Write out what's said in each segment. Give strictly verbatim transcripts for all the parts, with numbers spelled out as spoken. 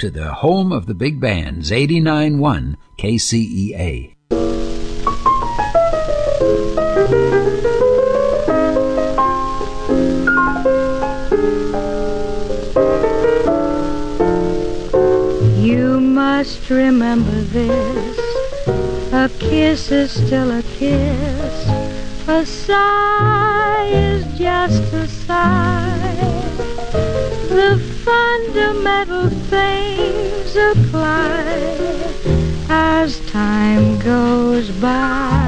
to the home of the big bands, eighty-nine point one K C E A. You must remember this, a kiss is still a kiss, a sigh is just a sigh. The fundamental things apply as time goes by.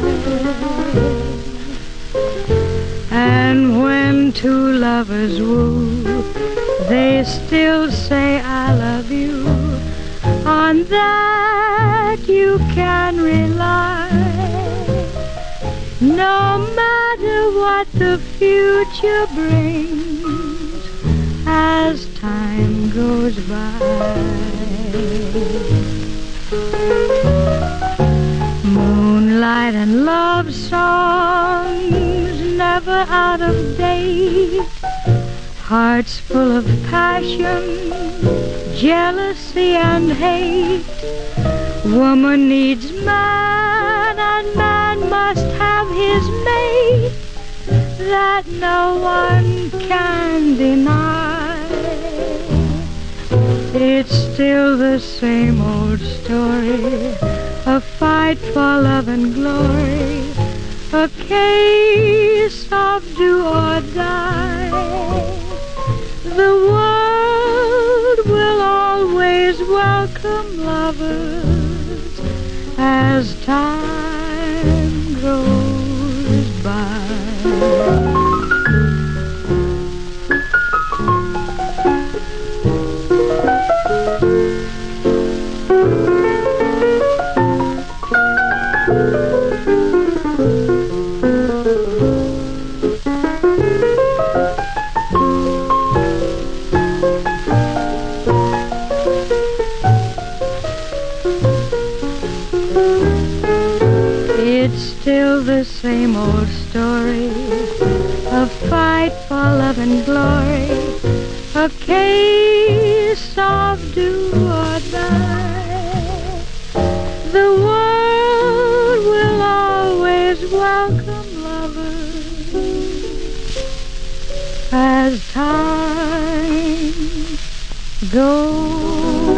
And when two lovers woo, they still say I love you. On that you can rely. No matter what the future brings as time goes by. Moonlight and love songs never out of date. Hearts full of passion, jealousy and hate. Woman needs man and man must have his mate. That no one can deny. It's still the same old story, a fight for love and glory, a case of do or die. The world will always welcome lovers as time goes by. Still the same old story, a fight for love and glory, a case of do or die. The world will always welcome lovers as time goes